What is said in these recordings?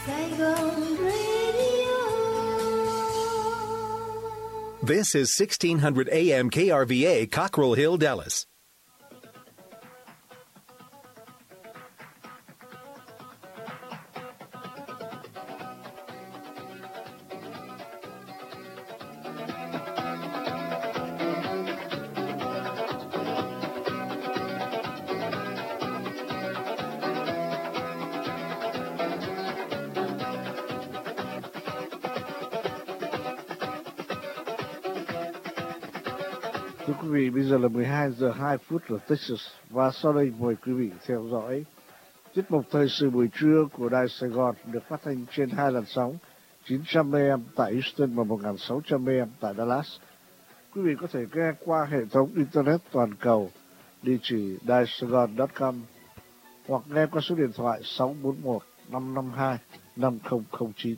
Saigon Radio. This is 1600 AM KRVA, Cockrell Hill, Dallas. Thưa quý vị, bây giờ là 12 giờ 2 phút ở Texas và sau đây mời quý vị theo dõi tiết mục thời sự buổi trưa của Đài Sài Gòn được phát thanh trên hai làn sóng 900 AM tại Houston và 1600 AM tại Dallas. Quý vị có thể nghe qua hệ thống Internet toàn cầu địa chỉ daisaigon.com hoặc nghe qua số điện thoại 641 552 5009.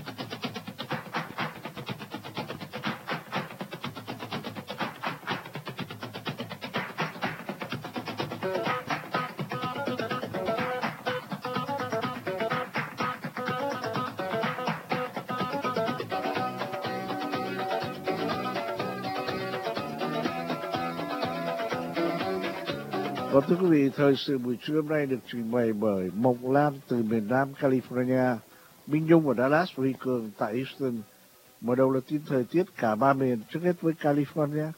Và thưa quý vị, thời sự buổi trưa hôm nay được trình bày bởi Mộng Lan từ miền Nam California, Minh Nhung ở Dallas, Huy Cường tại Houston. Mở đầu là tin thời tiết cả ba miền, trước hết với California.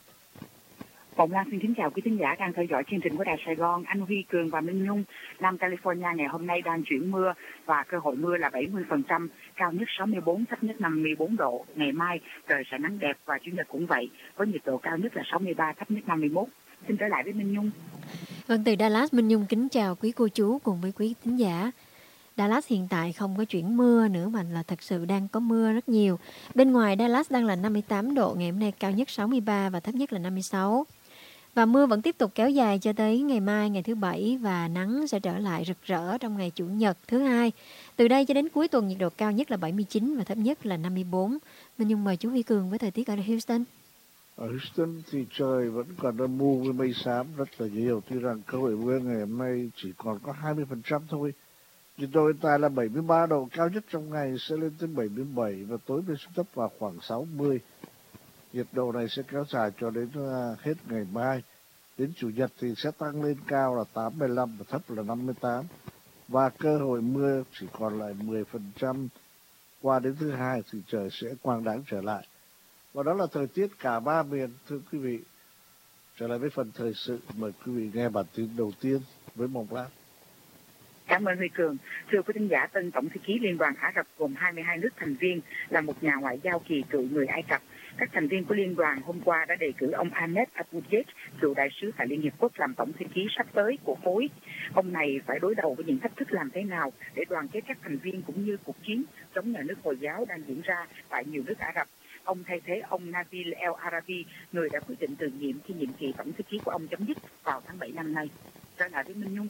Mộng Lan xin kính chào quý khán giả đang theo dõi chương trình của Đài Sài Gòn. Anh Huy Cường và Minh Nhung. Nam California ngày hôm nay đang chuyển mưa và cơ hội mưa là 70%, cao nhất 64, thấp nhất 54 độ. Ngày mai trời sẽ nắng đẹp và Chủ nhật cũng vậy, với nhiệt độ cao nhất là 63, thấp nhất 51. Xin trở lại với Minh Nhung. Vâng, từ Dallas, Minh Nhung kính chào quý cô chú cùng với quý thính giả. Dallas hiện tại không có chuyển mưa nữa mà là thật sự đang có mưa rất nhiều. Bên ngoài Dallas đang là 58 độ, ngày hôm nay cao nhất 63 và thấp nhất là 56. Và mưa vẫn tiếp tục kéo dài cho tới ngày mai, ngày thứ Bảy, và nắng sẽ trở lại rực rỡ trong ngày Chủ nhật thứ Hai. Từ đây cho đến cuối tuần nhiệt độ cao nhất là 79 và thấp nhất là 54. Minh Nhung mời chú Huy Cường với thời tiết ở Houston. Ở Houston thì trời vẫn còn âm mưu với mây xám rất là nhiều, tuy rằng cơ hội mưa ngày hôm nay chỉ còn có 20% thôi. Nhiệt độ hiện tại là 73 độ, cao nhất trong ngày sẽ lên tới 77 và tối về xuống thấp vào khoảng 60. Nhiệt độ này sẽ kéo dài cho đến hết ngày mai. Đến Chủ nhật thì sẽ tăng lên cao là 85 và thấp là 58. Và cơ hội mưa chỉ còn lại 10%. Qua đến thứ Hai thì trời sẽ quang đãng trở lại. Và đó là thời tiết cả ba miền, thưa quý vị. Trở lại với phần thời sự, mời quý vị nghe bản tin đầu tiên với Mộng Lan. Cảm ơn Huy Cường. Thưa quý thính giả, tân tổng thư ký Liên đoàn Ả Rập gồm 22 nước thành viên là một nhà ngoại giao kỳ cựu người Ai Cập. Các thành viên của liên đoàn hôm qua đã đề cử ông Ahmed Aboudiek, cựu đại sứ tại Liên Hiệp Quốc, làm tổng thư ký sắp tới của khối. Ông này phải đối đầu với những thách thức làm thế nào để đoàn kết các thành viên cũng như cuộc chiến chống nhà nước Hồi giáo đang diễn ra tại nhiều nước Ả Rập. Ông thay thế ông Nabil El Arabi, người đã quyết định từ nhiệm khi nhiệm kỳ tổng thư ký của ông chấm dứt vào tháng 7 năm nay. Trở lại với Minh Nhung.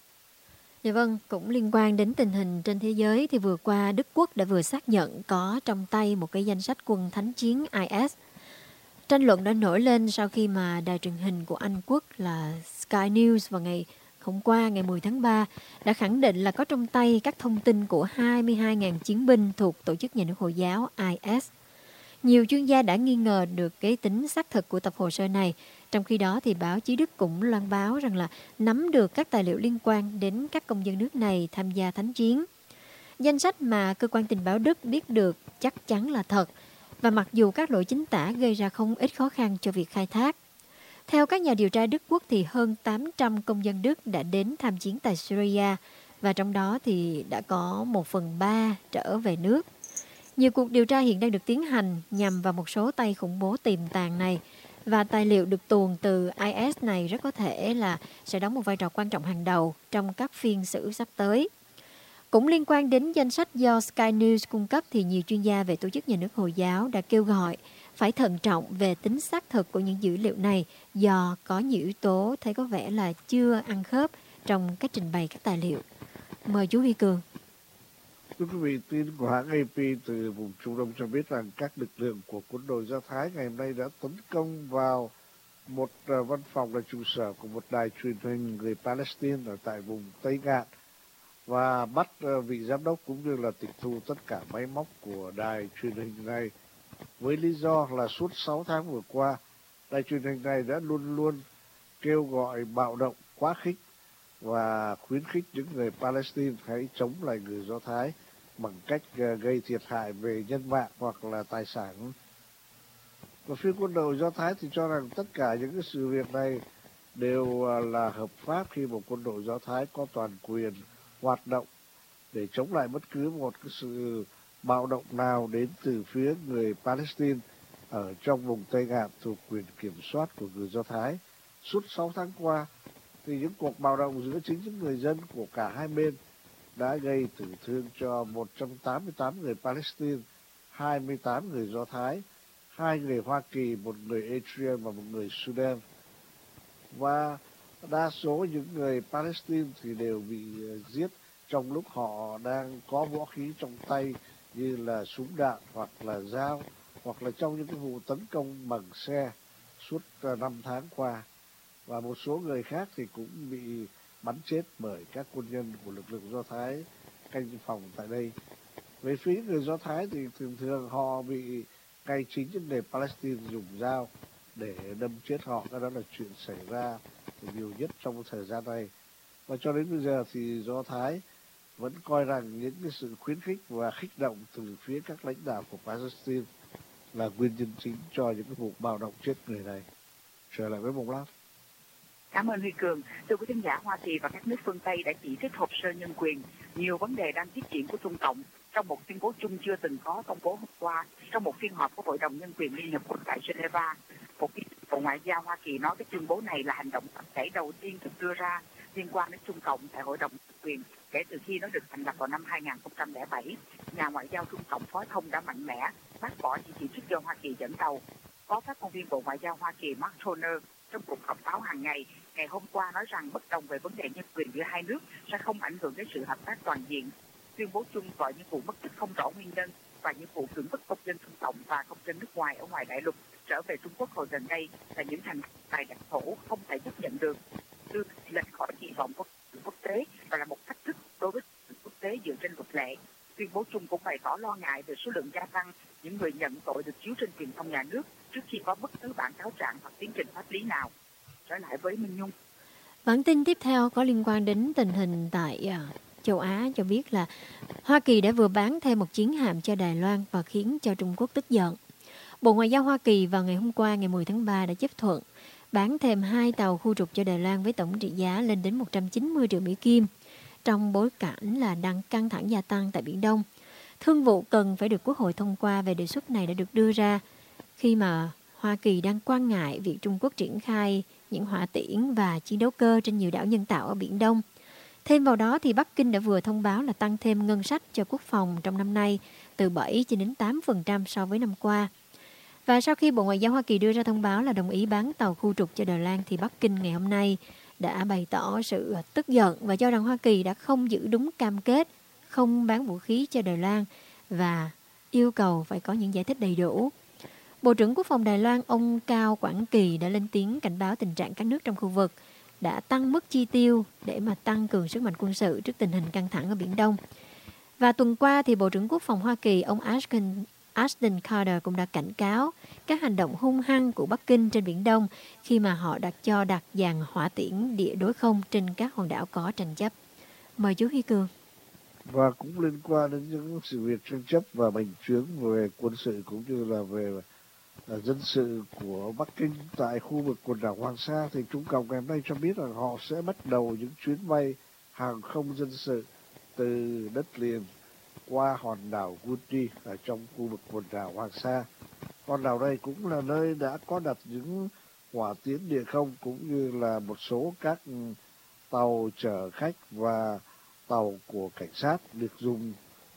Dạ vâng, cũng liên quan đến tình hình trên thế giới thì vừa qua Đức Quốc đã vừa xác nhận có trong tay một cái danh sách quân thánh chiến IS. Tranh luận đã nổi lên sau khi mà đài truyền hình của Anh Quốc là Sky News vào ngày hôm qua, ngày 10 tháng 3, đã khẳng định là có trong tay các thông tin của 22.000 chiến binh thuộc tổ chức nhà nước Hồi giáo IS. Nhiều chuyên gia đã nghi ngờ được cái tính xác thực của tập hồ sơ này. Trong khi đó thì báo chí Đức cũng loan báo rằng là nắm được các tài liệu liên quan đến các công dân nước này tham gia thánh chiến. Danh sách mà cơ quan tình báo Đức biết được chắc chắn là thật, và mặc dù các lỗi chính tả gây ra không ít khó khăn cho việc khai thác. Theo các nhà điều tra Đức Quốc thì hơn 800 công dân Đức đã đến tham chiến tại Syria, và trong đó thì đã có 1/3 trở về nước. Nhiều cuộc điều tra hiện đang được tiến hành nhằm vào một số tay khủng bố tiềm tàng này, và tài liệu được tuồn từ IS này rất có thể là sẽ đóng một vai trò quan trọng hàng đầu trong các phiên xử sắp tới. Cũng liên quan đến danh sách do Sky News cung cấp thì nhiều chuyên gia về tổ chức nhà nước Hồi giáo đã kêu gọi phải thận trọng về tính xác thực của những dữ liệu này do có nhiều yếu tố thấy có vẻ là chưa ăn khớp trong cách trình bày các tài liệu. Mời chú Huy Cường. Thưa quý vị, tin của hãng AP từ vùng Trung Đông cho biết rằng các lực lượng của quân đội Do Thái ngày hôm nay đã tấn công vào một văn phòng là trụ sở của một đài truyền hình người Palestine ở tại vùng Tây Ngạn. và bắt vị giám đốc cũng như là tịch thu tất cả máy móc của đài truyền hình này, với lý do là suốt 6 tháng vừa qua, đài truyền hình này đã luôn luôn kêu gọi bạo động quá khích và khuyến khích những người Palestine hãy chống lại người Do Thái bằng cách gây thiệt hại về nhân mạng hoặc là tài sản. Và phía quân đội Do Thái thì cho rằng tất cả những cái sự việc này đều là hợp pháp khi một quân đội Do Thái có toàn quyền hoạt động để chống lại bất cứ một cái sự bạo động nào đến từ phía người Palestine ở trong vùng Tây Ngạn thuộc quyền kiểm soát của người Do Thái. Suốt 6 tháng qua thì những cuộc bạo động giữa chính những người dân của cả hai bên đã gây tử thương cho 188 người Palestine, 28 người Do Thái, 2 người Hoa Kỳ, 1 người Eritrea và 1 người Sudan. Và đa số những người Palestine thì đều bị giết trong lúc họ đang có vũ khí trong tay như là súng đạn hoặc là dao, hoặc là trong những cái vụ tấn công bằng xe suốt 5 tháng qua. Và một số người khác thì cũng bị bắn chết bởi các quân nhân của lực lượng Do Thái canh phòng tại đây. Về phía người Do Thái thì thường thường họ bị ngay chính những người Palestine dùng dao để đâm chết họ. Đó là chuyện xảy ra nhiều nhất trong thời gian này. Và cho đến bây giờ thì Do Thái vẫn coi rằng những cái sự khuyến khích và khích động từ phía các lãnh đạo của Palestine là nguyên nhân chính cho những cái vụ bạo động chết người này. Trở lại với Mộc Lát. Cảm ơn Huy Cường. Thưa quý khán giả, Hoa Kỳ và các nước phương Tây đã chỉ trích hồ sơ nhân quyền, nhiều vấn đề đang tiếp diễn của Trung Cộng trong một tuyên bố chung chưa từng có công bố hôm qua trong một phiên họp của Hội đồng Nhân quyền Liên Hợp Quốc tại Geneva. Một Bộ Ngoại giao Hoa Kỳ nói cái tuyên bố này là hành động tập thể đầu tiên được đưa ra liên quan đến Trung Cộng tại Hội đồng Nhân quyền kể từ khi nó được thành lập vào năm 2007. Nhà ngoại giao Trung Cộng Phó Thông đã mạnh mẽ bác bỏ những chỉ trích do Hoa Kỳ dẫn đầu. Phó phát ngôn viên Bộ Ngoại giao Hoa Kỳ Mark Toner trong cuộc họp báo hàng ngày hôm qua nói rằng bất đồng về vấn đề nhân quyền giữa hai nước sẽ không ảnh hưởng đến sự hợp tác toàn diện. Tuyên bố chung gọi những vụ mất tích không rõ nguyên nhân và những vụ cưỡng bức công dân Trung Cộng và công dân nước ngoài ở ngoài đại lục trở về Trung Quốc hồi gần đây là những hành động tại đặc thổ không thể chấp nhận được, đưa lệch khỏi kỳ vọng của quốc tế và là một thách thức đối với quốc tế dựa trên luật lệ. Tuyên bố chung cũng bày tỏ lo ngại về số lượng gia tăng những người nhận tội được chiếu trên truyền thông nhà nước trước khi có bất cứ bản cáo trạng hoặc tiến trình pháp lý nào. Trở lại với Minh Nhung. Bản tin tiếp theo có liên quan đến tình hình tại châu Á cho biết là Hoa Kỳ đã vừa bán thêm một chiến hạm cho Đài Loan và khiến cho Trung Quốc tức giận. Bộ Ngoại giao Hoa Kỳ vào ngày hôm qua, ngày 10 tháng 3 đã chấp thuận bán thêm 2 tàu khu trục cho Đài Loan với tổng trị giá lên đến 190 triệu Mỹ Kim, trong bối cảnh là đang căng thẳng gia tăng tại Biển Đông. Thương vụ cần phải được Quốc hội thông qua về đề xuất này đã được đưa ra khi mà Hoa Kỳ đang quan ngại việc Trung Quốc triển khai những hỏa tiễn và chiến đấu cơ trên nhiều đảo nhân tạo ở Biển Đông. Thêm vào đó thì Bắc Kinh đã vừa thông báo là tăng thêm ngân sách cho quốc phòng trong năm nay từ 7 cho đến 8% so với năm qua. Và sau khi Bộ Ngoại giao Hoa Kỳ đưa ra thông báo là đồng ý bán tàu khu trục cho Đài Loan thì Bắc Kinh ngày hôm nay đã bày tỏ sự tức giận và cho rằng Hoa Kỳ đã không giữ đúng cam kết không bán vũ khí cho Đài Loan và yêu cầu phải có những giải thích đầy đủ. Bộ trưởng Quốc phòng Đài Loan ông Cao Quảng Kỳ đã lên tiếng cảnh báo tình trạng các nước trong khu vực đã tăng mức chi tiêu để mà tăng cường sức mạnh quân sự trước tình hình căng thẳng ở Biển Đông. Và tuần qua thì Bộ trưởng Quốc phòng Hoa Kỳ ông Ashton Carter cũng đã cảnh cáo các hành động hung hăng của Bắc Kinh trên Biển Đông khi mà họ đặt dàn hỏa tiễn địa đối không trên các hòn đảo có tranh chấp. Mời chú Huy Cường. Và cũng liên quan đến những sự việc tranh chấp và bành trướng về quân sự cũng như là về dân sự của Bắc Kinh tại khu vực quần đảo Hoàng Sa, thì Trung Cộng ngày hôm nay cho biết là họ sẽ bắt đầu những chuyến bay hàng không dân sự từ đất liền qua hòn đảo Guti ở trong khu vực quần đảo Hoàng Sa. Hòn đảo này cũng là nơi đã có đặt những hỏa tiễn địa không cũng như là một số các tàu chở khách và tàu của cảnh sát được dùng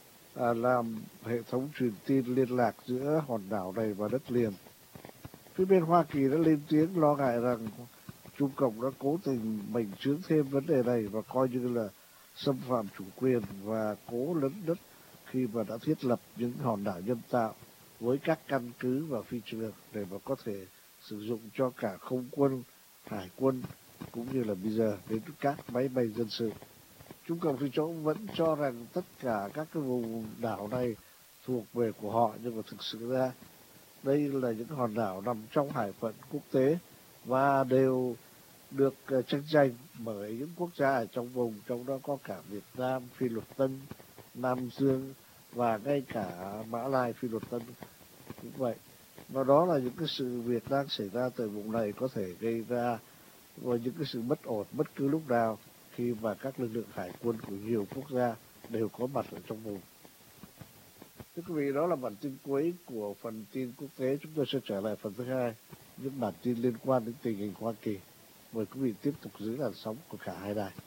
làm hệ thống truyền tin liên lạc giữa hòn đảo này và đất liền. Phía bên Hoa Kỳ đã lên tiếng lo ngại rằng Trung Cộng đã cố tình bành trướng thêm vấn đề này và coi như là xâm phạm chủ quyền và cố lấn đất khi mà đã thiết lập những hòn đảo nhân tạo với các căn cứ và phi trường để mà có thể sử dụng cho cả không quân, hải quân cũng như là bây giờ đến các máy bay dân sự. Trung Cộng thì vẫn cho rằng tất cả các cái vùng đảo này thuộc về của họ, nhưng mà thực sự ra đây là những hòn đảo nằm trong hải phận quốc tế và đều được tranh giành bởi những quốc gia ở trong vùng, trong đó có cả Việt Nam, Phi Luật Tân, Nam Dương và ngay cả Mã Lai, Phi Luật Tân cũng vậy. Và đó là những cái sự việc đang xảy ra tại vùng này có thể gây ra và những cái sự bất ổn bất cứ lúc nào khi mà các lực lượng hải quân của nhiều quốc gia đều có mặt ở trong vùng. Thưa quý vị, đó là bản tin cuối của phần tin quốc tế. Chúng tôi sẽ trở lại phần thứ hai, những bản tin liên quan đến tình hình Hoa Kỳ. Mời quý vị tiếp tục giữ làn sóng của cả hai đài.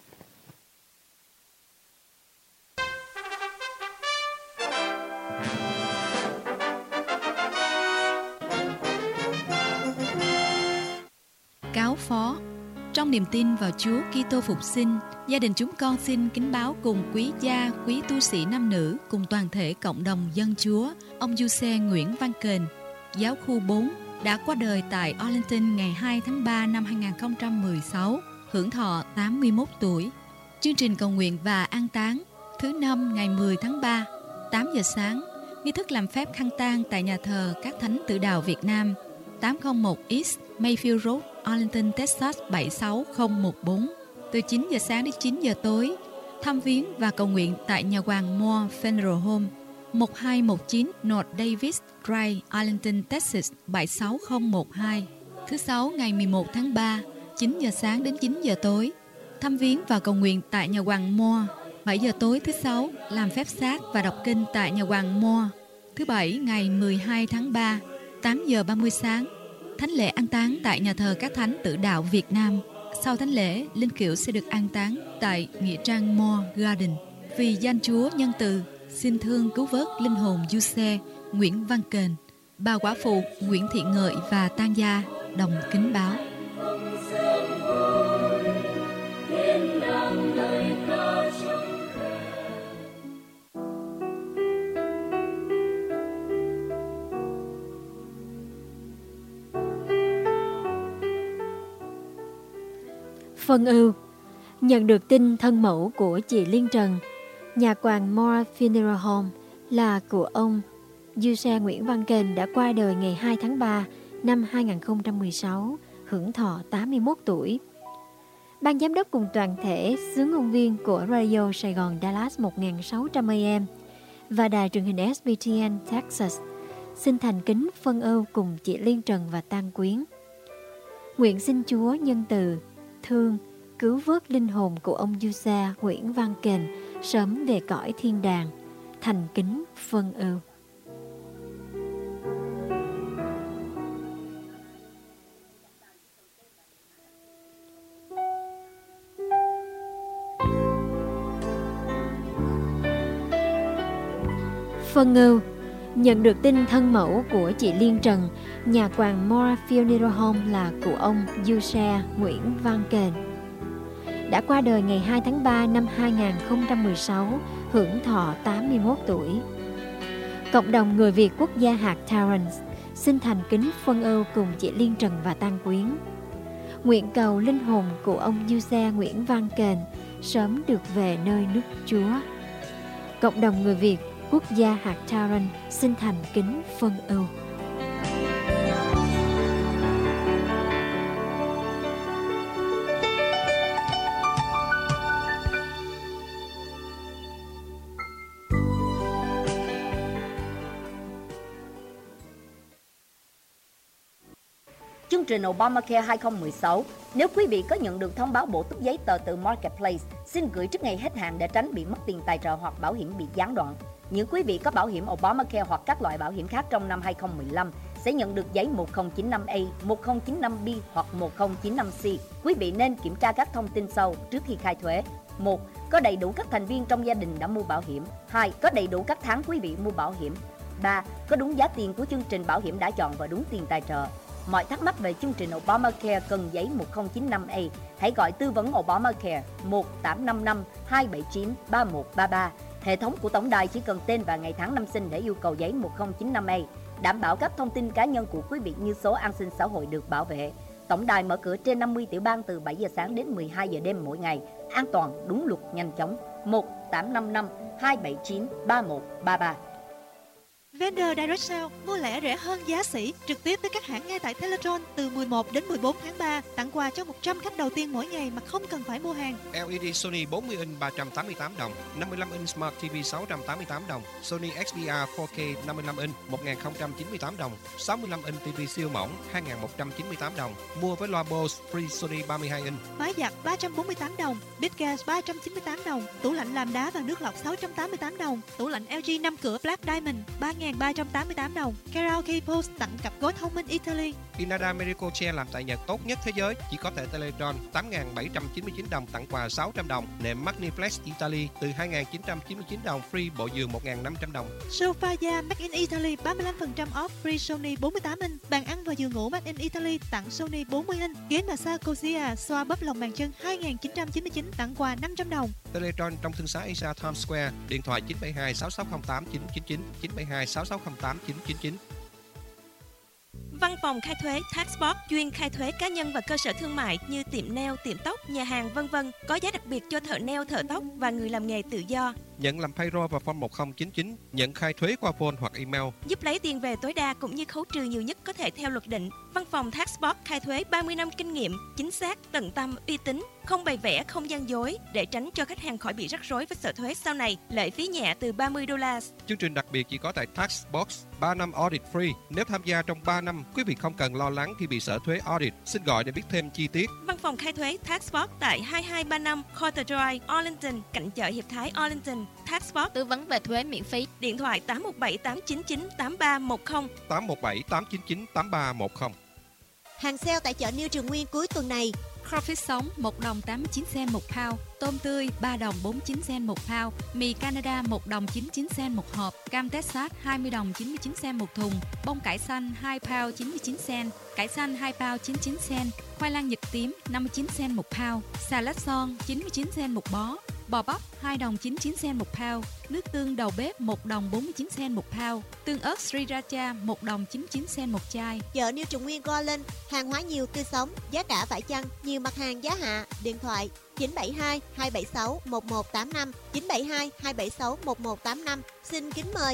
Cáo phó. Trong niềm tin vào Chúa Kitô phục sinh, gia đình chúng con xin kính báo cùng quý gia, quý tu sĩ nam nữ cùng toàn thể cộng đồng dân Chúa, ông Giuse Nguyễn Văn Kền, giáo khu 4, đã qua đời tại Arlington ngày 2 tháng 3 năm 2016, hưởng thọ 81 tuổi. Chương trình cầu nguyện và an táng thứ Năm ngày 10 tháng 3, 8 giờ sáng, nghi thức làm phép khăn tang tại nhà thờ các thánh tử đạo Việt Nam, 801 East Mayfield Road, Arlington, Texas 76014, từ 9 giờ sáng đến 9 giờ tối. Thăm viếng và cầu nguyện tại nhà hoàng Moore Funeral Home, 1219 North Davis Drive, Arlington, Texas 76012. Thứ Sáu ngày 11 tháng 3, 9 giờ sáng đến 9 giờ tối. Thăm viếng và cầu nguyện tại nhà hoàng Moore, 7 giờ tối thứ Sáu, làm phép xác và đọc kinh tại nhà hoàng Moore. Thứ Bảy ngày 12 tháng 3, 8 giờ 30 sáng, thánh lễ an táng tại nhà thờ các thánh tử đạo Việt Nam. Sau thánh lễ, linh cữu sẽ được an táng tại nghĩa trang Moore Garden. Vì danh Chúa nhân từ, xin thương cứu vớt linh hồn Giuse Nguyễn Văn Kền. Bà quả phụ Nguyễn Thị Ngợi và tang gia đồng kính báo. Phân ưu. Nhận được tin thân mẫu của chị Liên Trần, nhà quan Moore Funeral Home là của ông Giuse Nguyễn Văn Kền đã qua đời ngày 2 tháng 3 năm 2016, hưởng thọ 81 tuổi. Ban giám đốc cùng toàn thể xứ ngôn viên của Radio Sài Gòn Dallas 1600 AM và đài truyền hình SBTN Texas xin thành kính phân ưu cùng chị Liên Trần và tang quyến. Nguyện xin Chúa nhân từ, thương, cứu vớt linh hồn của ông Giuse Nguyễn Văn Kền sớm về cõi thiên đàng. Thành kính phân ưu. Phân ưu. Nhận được tin thân mẫu của chị Liên Trần, nhà quan Moore Funeral Home là của ông Giuse Nguyễn Văn Kền đã qua đời ngày 2 tháng 3 năm 2016, hưởng thọ 81 tuổi. Cộng đồng người Việt quốc gia hạt Torrance xin thành kính phân ưu cùng chị Liên Trần và tang quyến. Nguyện cầu linh hồn của ông Giuse Nguyễn Văn Kền sớm được về nơi nước Chúa. Cộng đồng người Việt quốc gia hạt Torrance xin thành kính phân ưu. Chương trình Obamacare 2016. Nếu quý vị có nhận được thông báo bổ túc giấy tờ từ Marketplace, xin gửi trước ngày hết hạn để tránh bị mất tiền tài trợ hoặc bảo hiểm bị gián đoạn. Những quý vị có bảo hiểm Obamacare hoặc các loại bảo hiểm khác trong năm 2015 sẽ nhận được giấy 1095A, 1095B hoặc 1095C. Quý vị nên kiểm tra các thông tin sau trước khi khai thuế. 1. Có đầy đủ các thành viên trong gia đình đã mua bảo hiểm. 2. Có đầy đủ các tháng quý vị mua bảo hiểm. 3. Có đúng giá tiền của chương trình bảo hiểm đã chọn và đúng tiền tài trợ. Mọi thắc mắc về chương trình Obamacare cần giấy 1095A, hãy gọi tư vấn Obamacare 1-855-279-3133. Hệ thống của tổng đài chỉ cần tên và ngày tháng năm sinh để yêu cầu giấy 1095A, đảm bảo các thông tin cá nhân của quý vị như số an sinh xã hội được bảo vệ. Tổng đài mở cửa trên 50 tiểu bang từ 7 giờ sáng đến 12 giờ đêm mỗi ngày, an toàn, đúng luật, nhanh chóng. 1855 279 3133. Vendor Direct Sale, mua lẻ rẻ hơn giá sỉ, trực tiếp với các hãng ngay tại Teletron từ 11 đến 14 tháng 3, tặng quà cho 100 khách đầu tiên mỗi ngày mà không cần phải mua hàng. LED Sony 40 inch 388 đồng, 55 inch Smart TV 688 đồng, Sony XDR 4K 55 inch 1098 đồng, 65 inch TV siêu mỏng 2198 đồng. Mua với loa Bose Free Sony 32 inch. Máy giặt 348 đồng, bếp gas 398 đồng, tủ lạnh làm đá và nước lọc 688 đồng, tủ lạnh LG 5 cửa Black Diamond 3.388 đồng. Karaoke Post tặng cặp gối thông minh Italy. Inada Medical Chair làm tại Nhật tốt nhất thế giới, chỉ có tại Teletron 8.799 đồng tặng quà 600 đồng. Nệm Magniflex Italy từ 2.999 đồng, free bộ giường 1.500 đồng. Sofa da Made in Italy 35% off, free Sony 48 inch. Bàn ăn và giường ngủ Made in Italy tặng Sony 40 inch. Ghế massage Cosia xoa bắp lòng bàn chân 2.999 tặng quà 500 đồng. Teletron trong thương xá Asia Times Square, điện thoại 972 6608 999 972 6608 999. Văn phòng khai thuế Taxbox chuyên khai thuế cá nhân và cơ sở thương mại như tiệm nail, tiệm tóc, nhà hàng v.v. Có giá đặc biệt cho thợ nail, thợ tóc và người làm nghề tự do. Nhận làm payroll và form 1099, nhận khai thuế qua phone hoặc email. Giúp lấy tiền về tối đa cũng như khấu trừ nhiều nhất có thể theo luật định. Văn phòng Taxbox khai thuế 30 năm kinh nghiệm, chính xác, tận tâm, uy tín, không bày vẽ, không gian dối để tránh cho khách hàng khỏi bị rắc rối với sở thuế sau này. Lệ phí nhẹ từ $30. Chương trình đặc biệt chỉ có tại Taxbox, 3 năm audit free. Nếu tham gia trong 3 năm, quý vị không cần lo lắng khi bị sở thuế audit. Xin gọi để biết thêm chi tiết. Văn phòng khai thuế Taxbox tại 2235 Carter Drive, Arlington, cạnh chợ Hiệp Thái, Arlington. Taxbox Tư vấn về thuế miễn phí. Điện thoại 817 899 8310. 817 899 8310. Hàng sale tại chợ New Trường Nguyên cuối tuần này. Crawfish sống 1 đồng 89 cent một pound, tôm tươi 3 đồng 49 cent một pound, mì Canada 1 đồng 99 cent một hộp, cam Texas 20 đồng 99 cent một thùng, bông cải xanh 2 pound 99 cent, cải xanh 2 pound 99 cent, khoai lang nhật tím 59 cent một pound, xà lách son 99 cent một bó, bò bắp 2 đồng 99 cent một pound, nước tương đầu bếp 1 đồng 49 cent một pound, tương ớt sriracha 1 đồng 99 cent một chai. Chợ New Trường Nguyên go lên, hàng hóa nhiều tươi sống, giá cả phải chăng, nhiều mặt hàng giá hạ. Điện thoại 972 276 1185 972 276 1185. Xin kính mời.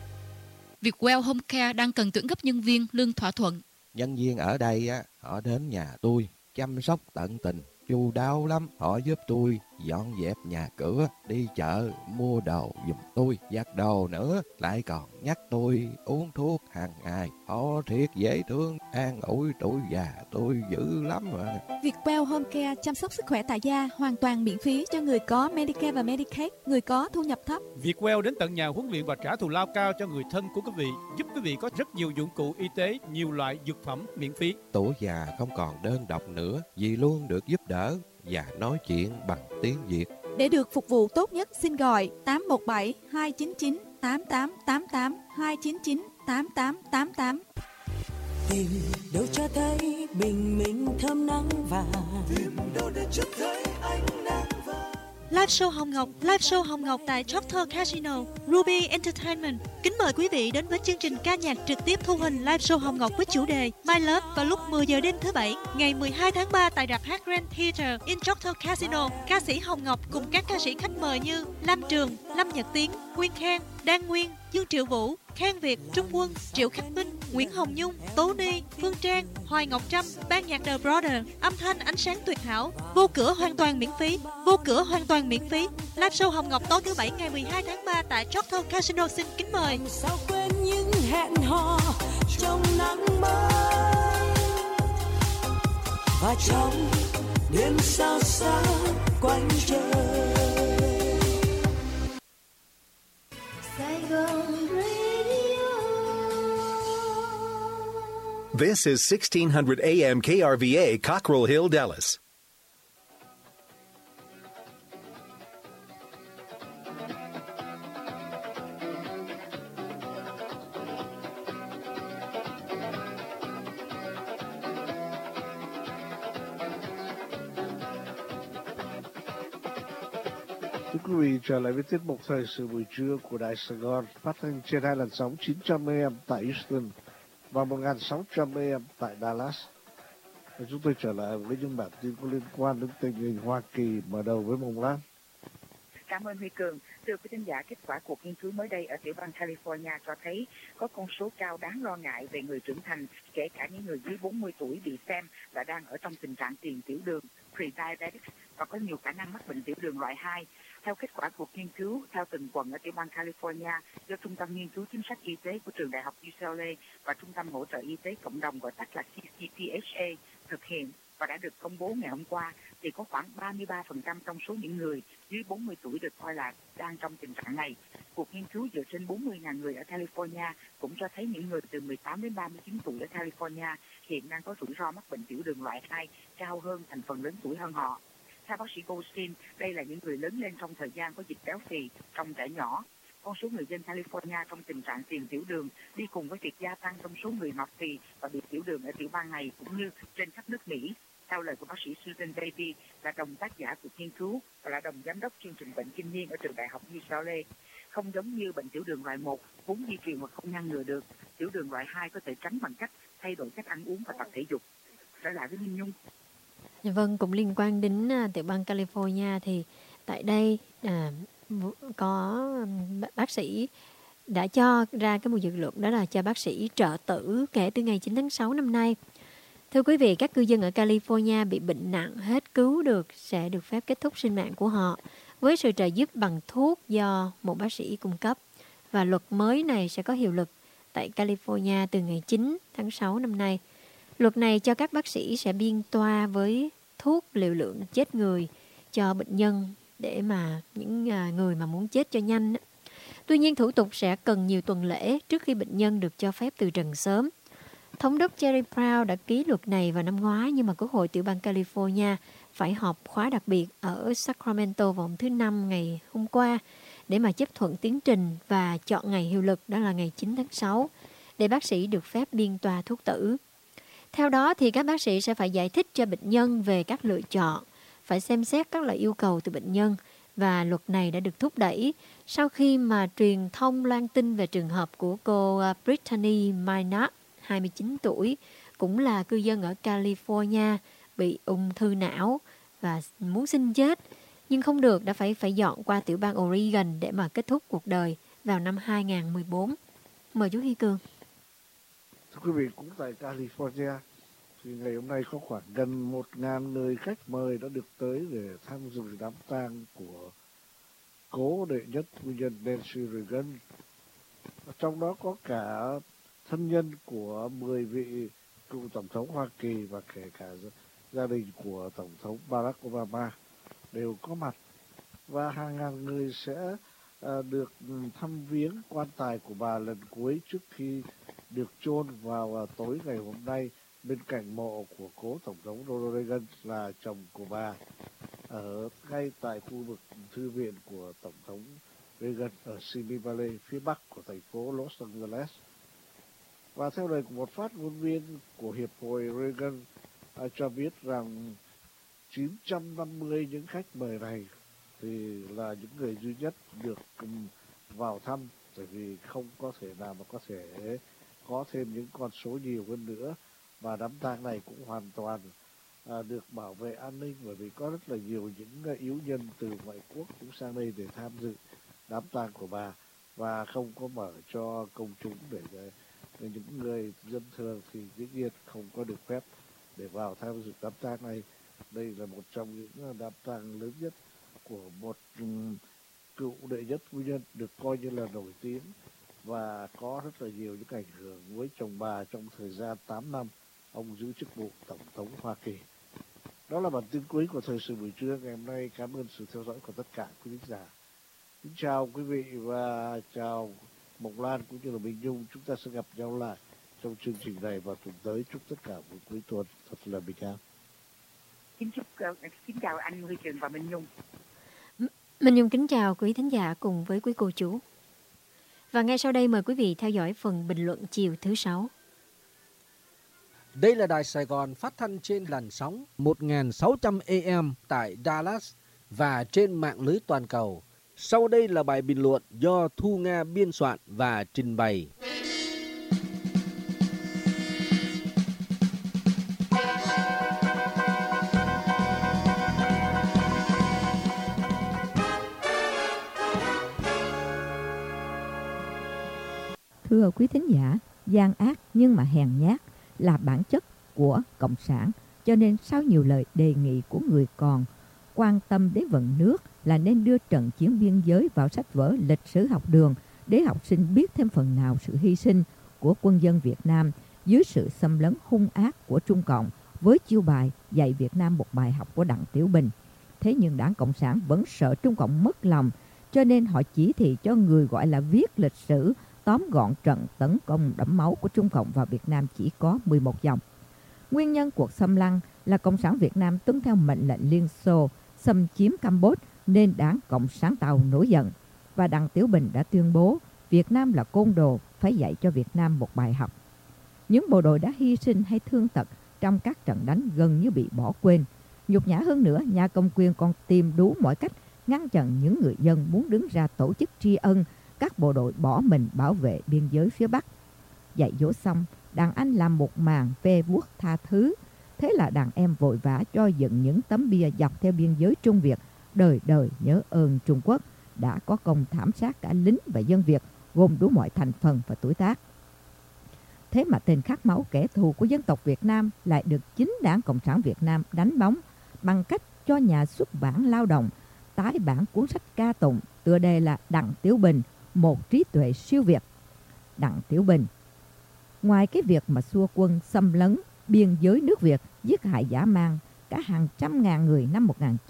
Vietwell Home Care đang cần tuyển gấp nhân viên, lương thỏa thuận. Nhân viên ở đây á, họ đến nhà tôi chăm sóc tận tình, chu đáo lắm. Họ giúp tôi dọn dẹp nhà cửa, đi chợ mua đồ giùm tôi, giặt đồ nữa, lại còn nhắc tôi uống thuốc hàng ngày. Họ thiệt dễ thương, an ủi tuổi già tôi dữ lắm mà. Vietwell Home Care chăm sóc sức khỏe tại gia hoàn toàn miễn phí cho người có Medicare và Medicaid, người có thu nhập thấp. Vietwell đến tận nhà huấn luyện và trả thù lao cao cho người thân của quý vị, giúp quý vị có rất nhiều dụng cụ y tế, nhiều loại dược phẩm miễn phí. Tuổi già không còn đơn độc nữa, vì luôn được giúp đỡ và nói chuyện bằng tiếng Việt. Để được phục vụ tốt nhất, xin gọi 817 299 8888 299 8888. Tìm đâu cho thấy mình thơm nắng vàng. Tìm đâu để cho thấy ánh nắng vàng. Live show Hồng Ngọc, live show Hồng Ngọc tại Choctaw Casino, Ruby Entertainment. Kính mời quý vị đến với chương trình ca nhạc trực tiếp thu hình live show Hồng Ngọc với chủ đề My Love vào lúc 10 giờ đêm thứ Bảy, ngày 12 tháng 3 tại rạp hát Grand Theatre in Choctaw Casino. Ca sĩ Hồng Ngọc cùng các ca sĩ khách mời như Lam Trường, Lâm Nhật Tiến, Nguyên Khang, Đan Nguyên, Dương Triệu Vũ, Khang Việt, Trung Quân, Triệu Khắc Minh, Nguyễn Hồng Nhung, Tố Ni, Phương Trang, Hoài Ngọc Trâm, ban nhạc The Brother, âm thanh ánh sáng tuyệt hảo, vô cửa hoàn toàn miễn phí, vô cửa hoàn toàn miễn phí. Live show Hồng Ngọc tối thứ Bảy ngày 12 tháng 3 tại Choctaw Casino, xin kính mời. Sao quên những hẹn hò trong nắng mới và trong đêm sao xa quanh trời. This is 1600 AM KRVA, Cockrell Hill, Dallas. Thưa quý vị, trở lại với tiết mục thời sự buổi trưa của Đài Sài Gòn, phát thanh trên hai làn sóng 900 AM tại Houston và 1600 AM tại Dallas. Và chúng tôi trở lại với những bản tin có liên quan đến tình hình Hoa Kỳ, mở đầu với Mông Lan. Cảm ơn Huy Cường. Thưa quý thính giả, kết quả cuộc nghiên cứu mới đây ở tiểu bang California cho thấy có con số cao đáng lo ngại về người trưởng thành, kể cả những người dưới 40 tuổi bị xem là đang ở trong tình trạng tiền tiểu đường, pre-diabetic, và có nhiều khả năng mắc bệnh tiểu đường loại 2. Theo kết quả cuộc nghiên cứu theo từng quận ở tiểu bang California do Trung tâm Nghiên cứu Chính sách Y tế của trường đại học UCLA và Trung tâm Hỗ trợ Y tế Cộng đồng gọi tắt là CCPHA thực hiện và đã được công bố ngày hôm qua, thì có khoảng 33% trong số những người dưới 40 tuổi được coi là đang trong tình trạng này. Cuộc nghiên cứu dựa trên 40.000 người ở California cũng cho thấy những người từ 18 đến 39 tuổi ở California hiện đang có rủi ro mắc bệnh tiểu đường loại 2 cao hơn thành phần lớn tuổi hơn họ. Theo bác sĩ Goldstein, đây là những người lớn lên trong thời gian có dịch béo phì trong trẻ nhỏ. Con số người dân California trong tình trạng tiền tiểu đường đi cùng với việc gia tăng trong số người mập phì và bị tiểu đường ở tiểu bang này cũng như trên khắp nước Mỹ. Theo lời của bác sĩ Susan Davy, là đồng tác giả cuộc nghiên cứu và là đồng giám đốc chương trình bệnh kinh niên ở trường đại học UCLA, không giống như bệnh tiểu đường loại 1 vốn di truyền mà không ngăn ngừa được, tiểu đường loại 2 có thể tránh bằng cách thay đổi cách ăn uống và tập thể dục. Trở lại với Minh Nhung. Vâng, cũng liên quan đến tiểu bang California thì tại đây có bác sĩ đã cho ra cái một dự luật, đó là cho bác sĩ trợ tử kể từ ngày 9 tháng 6 năm nay. Thưa quý vị, các cư dân ở California bị bệnh nặng hết cứu được sẽ được phép kết thúc sinh mạng của họ với sự trợ giúp bằng thuốc do một bác sĩ cung cấp. Và luật mới này sẽ có hiệu lực tại California từ ngày 9 tháng 6 năm nay. Luật này cho các bác sĩ sẽ biên toa với thuốc liều lượng chết người cho bệnh nhân để mà những người mà muốn chết cho nhanh. Tuy nhiên, thủ tục sẽ cần nhiều tuần lễ trước khi bệnh nhân được cho phép từ trần sớm. Thống đốc Jerry Brown đã ký luật này vào năm ngoái, nhưng mà Quốc hội tiểu bang California phải họp khóa đặc biệt ở Sacramento vào hôm thứ Năm ngày hôm qua để mà chấp thuận tiến trình và chọn ngày hiệu lực, đó là ngày 9 tháng 6, để bác sĩ được phép biên tòa thuốc tử. Theo đó thì các bác sĩ sẽ phải giải thích cho bệnh nhân về các lựa chọn, phải xem xét các loại yêu cầu từ bệnh nhân, và luật này đã được thúc đẩy sau khi mà truyền thông loan tin về trường hợp của cô Brittany Maynard, 29 tuổi, cũng là cư dân ở California, bị ung thư não và muốn xin chết, nhưng không được, đã phải dọn qua tiểu bang Oregon để mà kết thúc cuộc đời vào năm 2014. Mời chú Huy Cường. Thưa quý vị, cũng tại California thì ngày hôm nay có khoảng gần 1.000 người khách mời đã được tới để tham dự đám tang của cố đệ nhất phu nhân Nancy Reagan. Trong đó có cả thân nhân của 10 vị cựu tổng thống Hoa Kỳ và kể cả gia đình của tổng thống Barack Obama đều có mặt, và hàng ngàn người sẽ được thăm viếng quan tài của bà lần cuối trước khi được chôn vào tối ngày hôm nay bên cạnh mộ của cố tổng thống Ronald Reagan là chồng của bà, ở ngay tại khu vực thư viện của tổng thống Reagan ở Simi Valley, phía bắc của thành phố Los Angeles. Và theo lời của một phát ngôn viên của Hiệp hội Reagan cho biết rằng 950 những khách mời này thì là những người duy nhất được vào thăm, bởi vì không có thể nào mà có thể có thêm những con số nhiều hơn nữa. Và đám tang này cũng hoàn toàn được bảo vệ an ninh, bởi vì có rất là nhiều những yếu nhân từ ngoại quốc cũng sang đây để tham dự đám tang của bà, và không có mở cho công chúng để những người dân thường thì dĩ nhiên không có được phép để vào tham dự đám tang này. Đây là một trong những đám tang lớn nhất của một cựu đệ nhất phu nhân được coi như là nổi tiếng và có rất là nhiều những ảnh hưởng với chồng bà trong thời gian 8 năm ông giữ chức vụ tổng thống Hoa Kỳ. Đó là bản tin cuối của thời sự buổi trưa ngày hôm nay. Cảm ơn sự theo dõi của tất cả quý khán giả. Kính chào quý vị và chào Mộc Lan cũng như là Minh Nhung. Chúng ta sẽ gặp nhau lại trong chương trình này vào tuần tới. Chúc tất cả buổi cuối tuần thật là bình an. Kính chào anh Huy Trường và Minh Nhung. Minh Nhung kính chào quý thính giả cùng với quý cô chú. Và ngay sau đây mời quý vị theo dõi phần bình luận chiều thứ 6. Đây là Đài Sài Gòn phát thanh trên làn sóng 1600 AM tại Dallas và trên mạng lưới toàn cầu. Sau đây là bài bình luận do Thu Nga biên soạn và trình bày. Thưa quý thính giả, gian ác nhưng mà hèn nhát là bản chất của Cộng sản, cho nên sau nhiều lời đề nghị của người còn quan tâm đến vận nước là nên đưa trận chiến biên giới vào sách vở lịch sử học đường để học sinh biết thêm phần nào sự hy sinh của quân dân Việt Nam dưới sự xâm lấn hung ác của Trung Cộng với chiêu bài dạy Việt Nam một bài học của Đặng Tiểu Bình. Thế nhưng Đảng Cộng sản vẫn sợ Trung Cộng mất lòng, cho nên họ chỉ thị cho người gọi là viết lịch sử tóm gọn trận tấn công đẫm máu của Trung Cộng vào Việt Nam chỉ có 11 dòng. Nguyên nhân cuộc xâm lăng là Cộng sản Việt Nam tuân theo mệnh lệnh Liên Xô xâm chiếm Campuchia nên Đảng Cộng sản Tàu nổi giận. Và Đặng Tiểu Bình đã tuyên bố Việt Nam là côn đồ, phải dạy cho Việt Nam một bài học. Những bộ đội đã hy sinh hay thương tật trong các trận đánh gần như bị bỏ quên. Nhục nhã hơn nữa, nhà cầm quyền còn tìm đủ mọi cách ngăn chặn những người dân muốn đứng ra tổ chức tri ân các bộ đội bỏ mình bảo vệ biên giới phía Bắc. Dạy dỗ xong, đàn anh làm một màn ve vuốt tha thứ. Thế là đàn em vội vã cho dựng những tấm bia dọc theo biên giới Trung Việt, đời đời nhớ ơn Trung Quốc, đã có công thảm sát cả lính và dân Việt, gồm đủ mọi thành phần và tuổi tác. Thế mà tên khát máu kẻ thù của dân tộc Việt Nam lại được chính Đảng Cộng sản Việt Nam đánh bóng bằng cách cho nhà xuất bản Lao động tái bản cuốn sách ca tụng tựa đề là Đặng Tiểu Bình, một trí tuệ siêu việt. Đặng Tiểu Bình, ngoài cái việc mà xua quân xâm lấn biên giới nước Việt, giết hại dã man cả hàng trăm ngàn người năm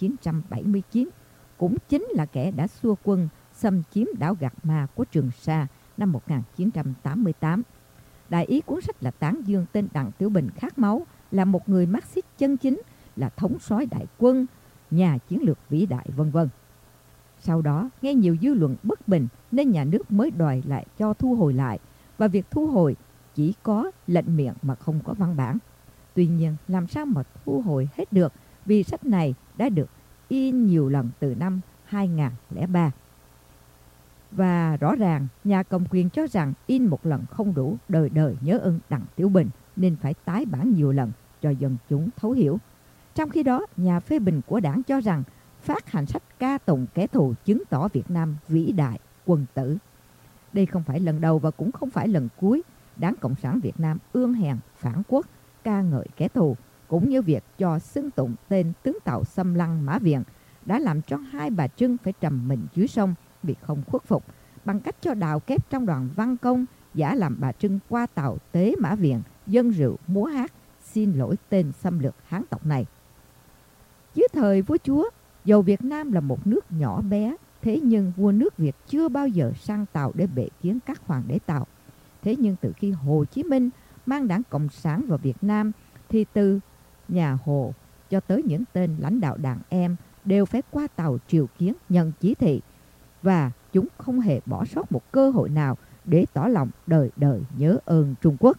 1979, cũng chính là kẻ đã xua quân xâm chiếm đảo Gạc Ma của Trường Sa năm 1988. Đại ý cuốn sách là tán dương tên Đặng Tiểu Bình khát máu, là một người Marxist chân chính, là thống soái đại quân, nhà chiến lược vĩ đại, vân vân. Sau đó, nghe nhiều dư luận bất bình nên nhà nước mới đòi lại cho thu hồi lại, và việc thu hồi chỉ có lệnh miệng mà không có văn bản. Tuy nhiên, làm sao mà thu hồi hết được, vì sách này đã được in nhiều lần từ năm 2003. Và rõ ràng, nhà cầm quyền cho rằng in một lần không đủ, đời đời nhớ ơn Đặng Tiểu Bình, nên phải tái bản nhiều lần cho dân chúng thấu hiểu. Trong khi đó, nhà phê bình của đảng cho rằng phát hành sách ca tụng kẻ thù chứng tỏ Việt Nam vĩ đại, quân tử. Đây không phải lần đầu và cũng không phải lần cuối Đảng Cộng sản Việt Nam ương hèn phản quốc, ca ngợi kẻ thù, cũng như việc cho xưng tụng tên tướng Tàu xâm lăng Mã Viện đã làm cho hai bà Trưng phải trầm mình dưới sông vì không khuất phục, bằng cách cho đào kép trong đoàn văn công giả làm bà Trưng qua tàu tế Mã Viện, dân rượu múa hát xin lỗi tên xâm lược Hán tộc này. Dưới thời vua chúa, dầu Việt Nam là một nước nhỏ bé, thế nhưng vua nước Việt chưa bao giờ sang Tàu để bệ kiến các hoàng đế Tàu. Thế nhưng từ khi Hồ Chí Minh mang Đảng Cộng sản vào Việt Nam, thì từ nhà Hồ cho tới những tên lãnh đạo đàn em đều phải qua Tàu triều kiến nhận chỉ thị, và chúng không hề bỏ sót một cơ hội nào để tỏ lòng đời đời nhớ ơn Trung Quốc.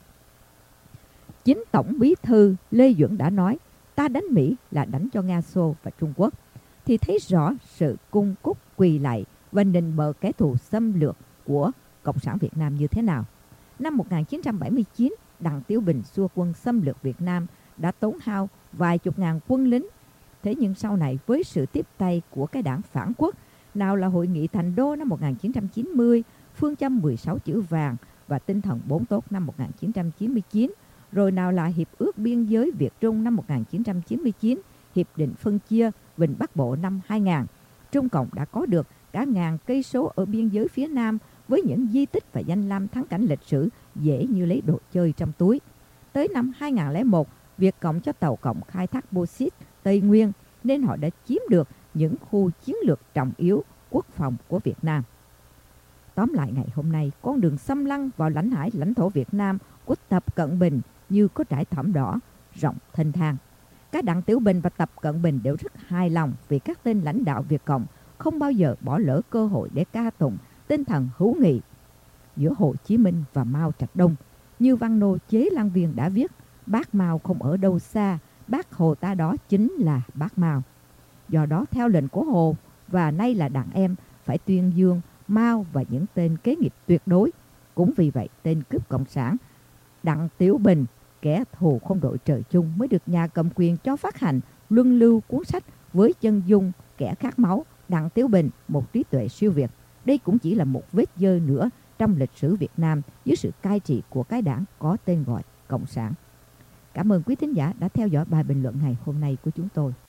Chính Tổng Bí thư Lê Duẩn đã nói, ta đánh Mỹ là đánh cho Nga, Xô và Trung Quốc, thì thấy rõ sự cung cúc quỳ lạy và nịnh bợ kẻ thù xâm lược của Cộng sản Việt Nam như thế nào. Năm 1979, Đặng Tiểu Bình xua quân xâm lược Việt Nam đã tốn hao vài chục ngàn quân lính. Thế nhưng sau này, với sự tiếp tay của cái đảng phản quốc, nào là Hội nghị Thành Đô năm 1990, phương châm 16 chữ vàng và tinh thần 4 tốt năm 1999, rồi nào là Hiệp ước Biên giới Việt Trung năm 1999, Hiệp định phân chia Vịnh Bắc Bộ năm 2000. Trung Cộng đã có được cả ngàn cây số ở biên giới phía Nam với những di tích và danh lam thắng cảnh lịch sử dễ như lấy đồ chơi trong túi. Tới năm 2001, Việt Cộng cho Tàu Cộng khai thác bauxit Tây Nguyên, nên họ đã chiếm được những khu chiến lược trọng yếu quốc phòng của Việt Nam. Tóm lại, ngày hôm nay, con đường xâm lăng vào lãnh hải lãnh thổ Việt Nam của Tập Cận Bình như có trải thảm đỏ, rộng thênh thang. Các Đặng Tiểu Bình và Tập Cận Bình đều rất hài lòng vì các tên lãnh đạo Việt Cộng không bao giờ bỏ lỡ cơ hội để ca tụng tinh thần hữu nghị giữa Hồ Chí Minh và Mao Trạch Đông. Như văn nô Chế Lan Viên đã viết, bác Mao không ở đâu xa, bác Hồ ta đó chính là bác Mao. Do đó, theo lệnh của Hồ và nay là đàn em, phải tuyên dương Mao và những tên kế nghiệp tuyệt đối. Cũng vì vậy, tên cướp cộng sản Đặng Tiểu Bình, kẻ thù không đội trời chung, mới được nhà cầm quyền cho phát hành luân lưu cuốn sách với chân dung kẻ khát máu Đặng Tiểu Bình, một trí tuệ siêu việt. Đây cũng chỉ là một vết dơ nữa trong lịch sử Việt Nam dưới sự cai trị của cái đảng có tên gọi Cộng sản. Cảm ơn quý thính giả đã theo dõi bài bình luận ngày hôm nay của chúng tôi.